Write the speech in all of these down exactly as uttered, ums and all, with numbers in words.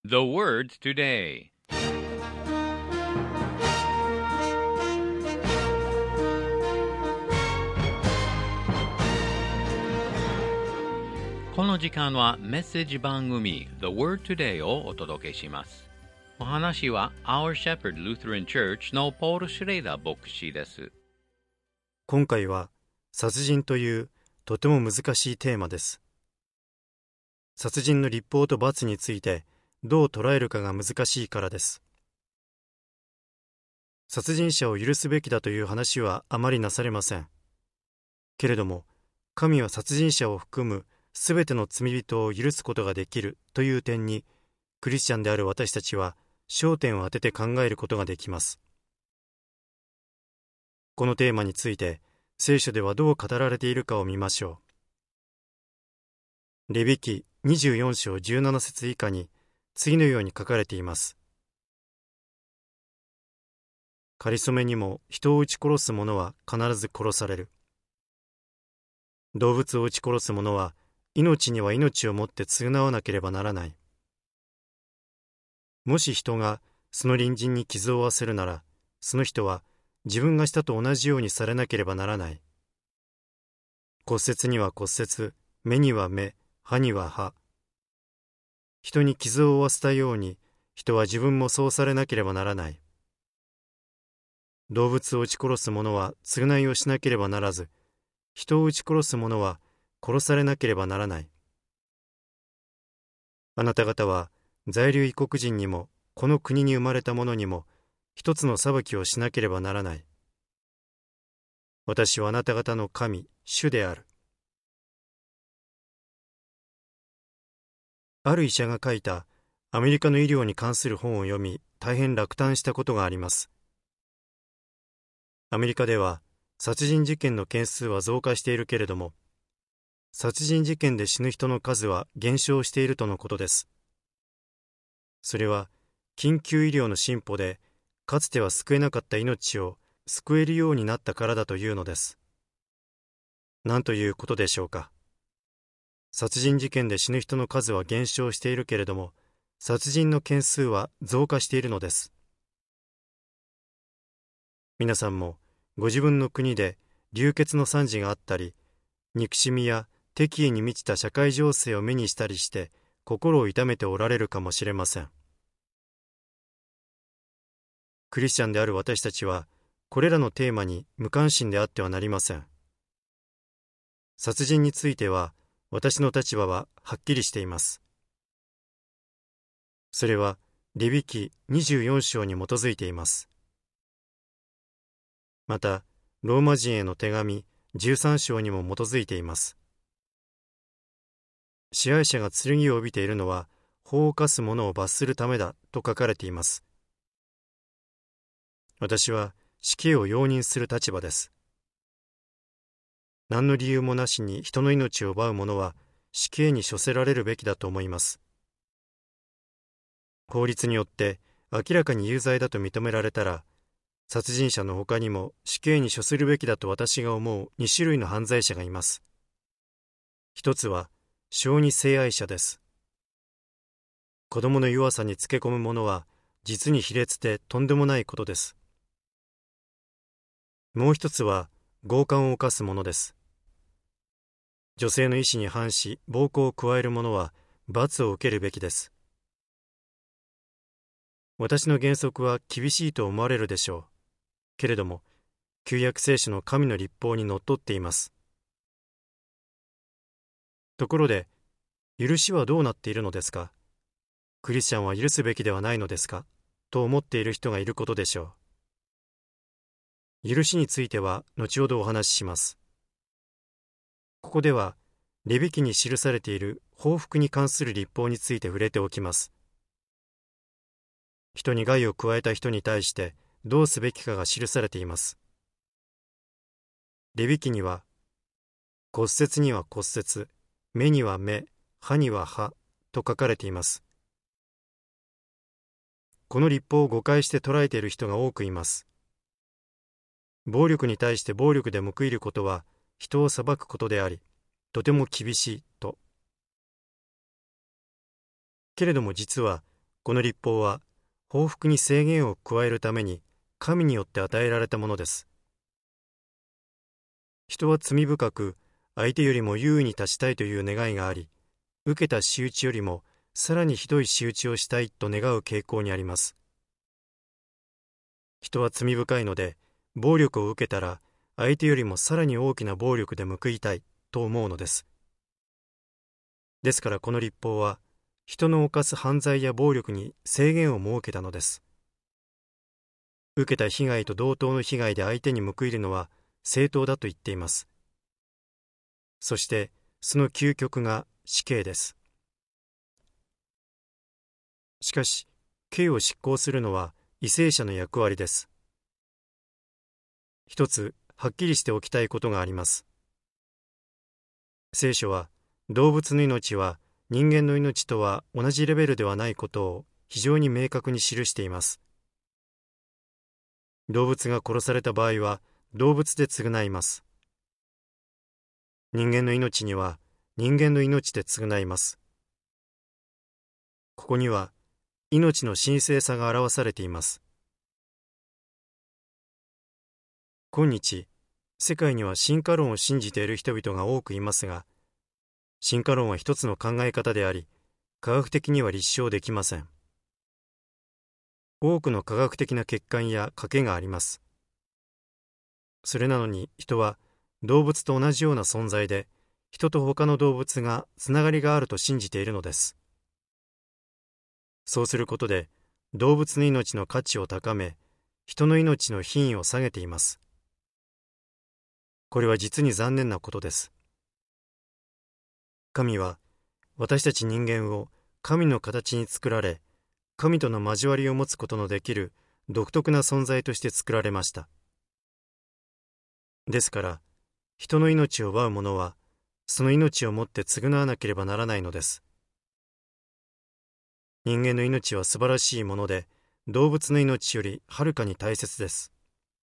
The words today. この時間はメッセージ番組 The Word Today をお届けします。お話は Our Shepherd Lutheran Church のポール・シュレイダー牧師です。 今回は殺人というとても難しいテーマです。殺人の立法と罰についてどう捉えるかが難しいからです。殺人者を許すべきだという話はあまりなされません。けれども、神は殺人者を含むすべての罪人を許すことができるという点に、クリスチャンである私たちは焦点を当てて考えることができます。このテーマについて、聖書ではどう語られているかを見ましょう。レビ記にじゅうよん章じゅうなな節以下に、次のように書かれています。かりそめにも人を撃ち殺す者は必ず殺される。動物を撃ち殺す者は命には命をもって償わなければならない。もし人がその隣人に傷を負わせるなら、その人は自分がしたと同じようにされなければならない。骨折には骨折、目には目、歯には歯。人に傷を負わせたように、人は自分もそうされなければならない。動物を撃ち殺す者は償いをしなければならず、人を撃ち殺す者は殺されなければならない。あなた方は在留異国人にもこの国に生まれた者にも一つの裁きをしなければならない。私はあなた方の神、主である。ある医者が書いたアメリカの医療に関する本を読み、大変落胆したことがあります。アメリカでは殺人事件の件数は増加しているけれども、殺人事件で死ぬ人の数は減少しているとのことです。それは緊急医療の進歩で、かつては救えなかった命を救えるようになったからだというのです。何ということでしょうか。殺人事件で死ぬ人の数は減少しているけれども、殺人の件数は増加しているのです。皆さんもご自分の国で流血の惨事があったり、憎しみや敵意に満ちた社会情勢を目にしたりして心を痛めておられるかもしれません。クリスチャンである私たちはこれらのテーマに無関心であってはなりません。殺人については私の立場ははっきりしています。それはレビ記にじゅうよん章に基づいています。またローマ人への手紙じゅうさん章にも基づいています。支配者が剣を帯びているのは法を犯す者を罰するためだと書かれています。私は死刑を容認する立場です。何の理由もなしに人の命を奪う者は死刑に処せられるべきだと思います。法律によって明らかに有罪だと認められたら、殺人者の他にも死刑に処するべきだと私が思うに種類の犯罪者がいます。一つは小児性愛者です。子供の弱さにつけ込む者は実に卑劣でとんでもないことです。もう一つは強姦を犯す者です。女性の意思に反し暴行を加える者は罰を受けるべきです。私の原則は厳しいと思われるでしょう。けれども、旧約聖書の神の律法にのっとっています。ところで、許しはどうなっているのですか？クリスチャンは許すべきではないのですか？と思っている人がいることでしょう。許しについては後ほどお話しします。ここでは、レビ記に記されている報復に関する律法について触れておきます。人に害を加えた人に対してどうすべきかが記されています。レビ記には、骨折には骨折、目には目、歯には歯と書かれています。この律法を誤解して捉えている人が多くいます。暴力に対して暴力で報いることは人を裁くことであり、とても厳しいと。けれども実はこの律法は報復に制限を加えるために神によって与えられたものです。人は罪深く相手よりも優位に立ちたいという願いがあり、受けた仕打ちよりもさらにひどい仕打ちをしたいと願う傾向にあります。人は罪深いので、暴力を受けたら相手よりもさらに大きな暴力で報いたいと思うのです。ですからこの律法は人の犯す犯罪や暴力に制限を設けたのです。受けた被害と同等の被害で相手に報いるのは正当だと言っています。そしてその究極が死刑です。しかし、刑を執行するのは為政者の役割です。一つ、はっきりしておきたいことがあります。聖書は、動物の命は人間の命とは同じレベルではないことを非常に明確に記しています。動物が殺された場合は、動物で償います。人間の命には、人間の命で償います。ここには、命の神聖さが表されています。今日、世界には進化論を信じている人々が多くいますが、進化論は一つの考え方であり、科学的には立証できません。多くの科学的な欠陥や賭けがあります。それなのに人は動物と同じような存在で、人と他の動物がつながりがあると信じているのです。そうすることで、動物の命の価値を高め、人の命の品位を下げています。これは実に残念なことです。神は、私たち人間を神の形に作られ、神との交わりを持つことのできる独特な存在として作られました。ですから、人の命を奪う者は、その命をもって償わなければならないのです。人間の命は素晴らしいもので、動物の命よりはるかに大切です。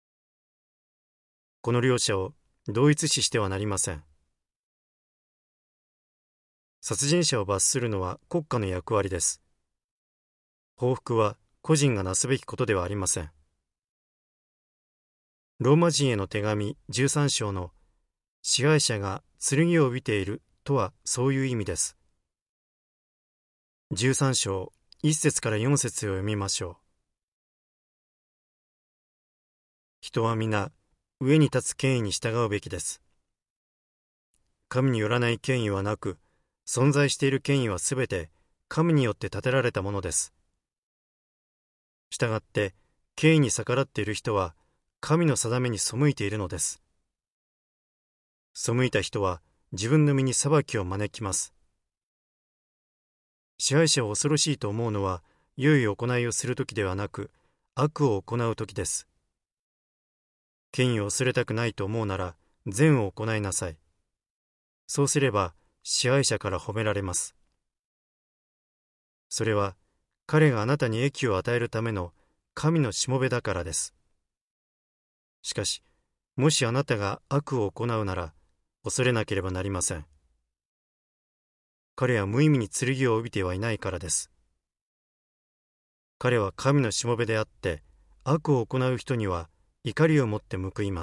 この両者を同一視してはなりません。殺人者を罰するのは国家の役割です。報復は個人がなすべきことではありません。ローマ人への手紙じゅうさん章の支配者が剣を帯びているとはそういう意味です。じゅうさん章いっ節からよん節を読みましょう。人は皆上に立つ権威に従うべきです。神によらない権威はなく、存在している権威はすべて神によって立てられたものです。したがって、権威に逆らっている人は神の定めに背いているのです。背いた人は自分の身に裁きを招きます。支配者を恐ろしいと思うのは、良い行いをするときではなく、悪を行うときです。権威を恐れたくないと思うなら、善を行いなさい。そうすれば、支配者から褒められます。それは、彼があなたに益を与えるための神のしもべだからです。しかし、もしあなたが悪を行うなら、恐れなければなりません。彼は無意味に剣を帯びてはいないからです。彼は神のしもべであって、悪を行う人には怒りをもって報います。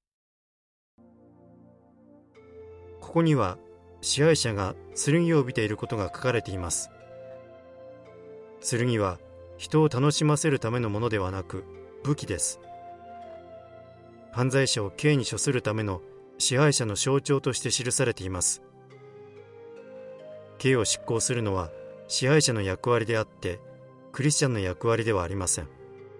ここには、支配者が剣を帯びていることが書かれています。剣は人を楽しませるためのものではなく武器です。犯罪者を刑に処するための支配者の象徴として記されています。刑を執行するのは支配者の役割であって、クリスチャンの役割ではありません。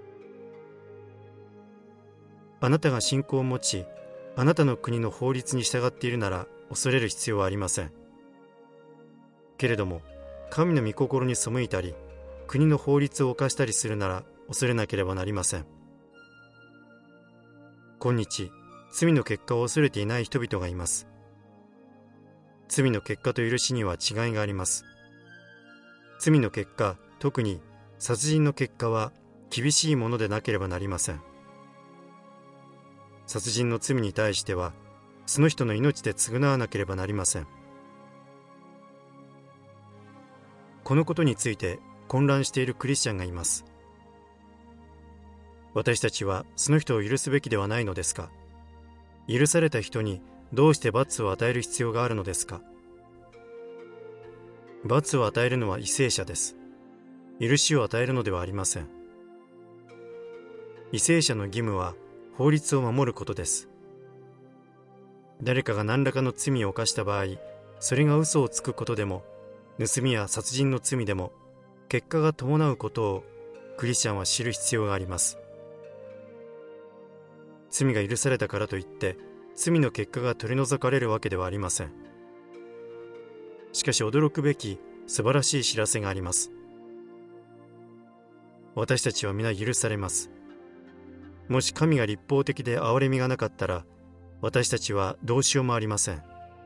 あなたが信仰を持ち、あなたの国の法律に従っているなら恐れる必要はありません。けれども、神の御心に背いたり、国の法律を犯したりするなら恐れなければなりません。今日、罪の結果を恐れていない人々がいます。罪の結果と許しには違いがあります。罪の結果、特に殺人の結果は厳しいものでなければなりません。殺人の罪に対しては、その人の命で償わなければなりません。このことについて混乱しているクリスチャンがいます。私たちはその人を許すべきではないのですか？許された人にどうして罰を与える必要があるのですか？罰を与えるのは為政者です。許しを与えるのではありません。為政者の義務は法律を守ることです。誰かが何らかの罪を犯した場合、それが嘘をつくことでも、盗みや殺人の罪でも、結果が伴うことをクリスチャンは知る必要があります。罪が許されたからといって、罪の結果が取り除かれるわけではありません。しかし驚くべき素晴らしい知らせがあります。私たちは皆許されます。もし神が立法的で憐れみがなかったら、私たちはどうしようもありません。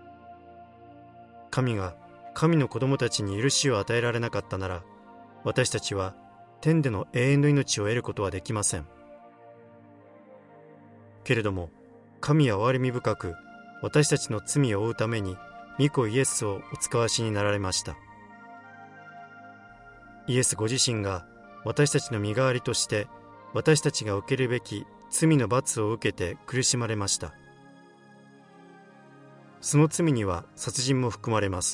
神が神の子供たちに許しを与えられなかったなら、私たちは天での永遠の命を得ることはできません。けれども、神は憐れみ深く、私たちの罪を負うために、御子イエスをお使わしになられました。イエスご自身が私たちの身代わりとして、私たちが受けるべき罪の罰を受けて苦しまれました。その罪には殺人も含まれます。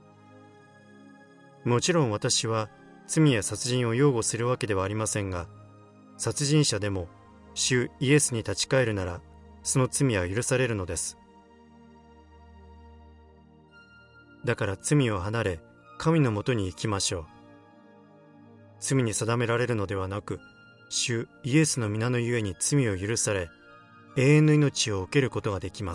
もちろん私は罪や殺人を擁護するわけではありませんが、殺人者でも主イエスに立ち返るなら、その罪は許されるのです。だから罪を離れ、神のもとに行きましょう。罪に定められるのではなく、主イエスの皆のゆえに罪を許され、永遠の命を受けることができます。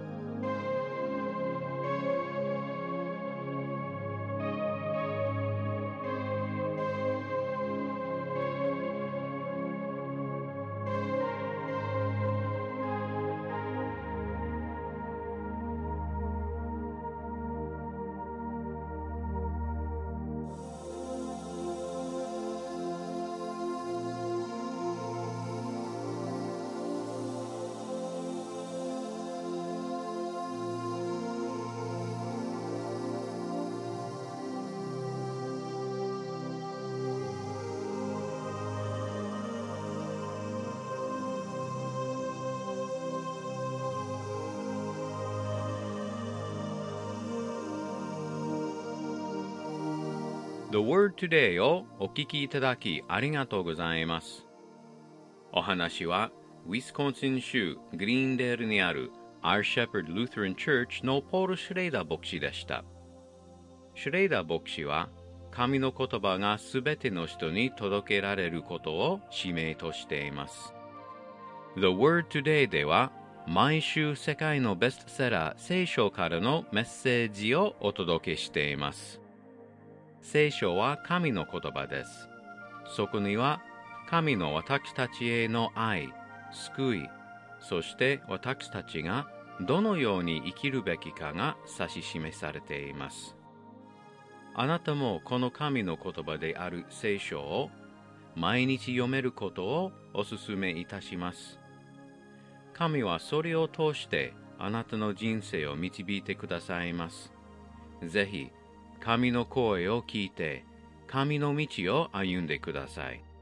The Word Today をお聞きいただきありがとうございます。お話はウィスコンシン州グリーンデールにある Our Shepherd Lutheran Church のポール・シュレイダー牧師でした。シュレイダー牧師は神の言葉がすべての人に届けられることを使命としています。The Word Today では毎週世界のベストセラー聖書からのメッセージをお届けしています。聖書は神の言葉です。そこには神の私たちへの愛、救い、そして私たちがどのように生きるべきかが指し示されています。あなたもこの神の言葉である聖書を毎日読めることをお勧めいたします。神はそれを通してあなたの人生を導いてくださいます。ぜひ神の声を聞いて、神の道を歩んでください。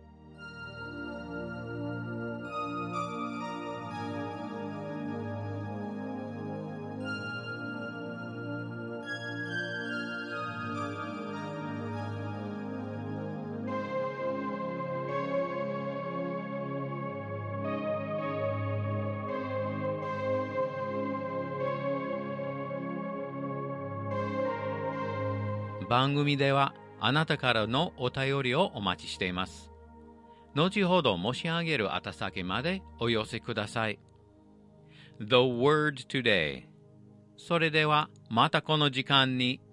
番組ではあなたからのお便りをお待ちしています。後ほど申し上げる宛先までお寄せください。The Word Today。それではまたこの時間に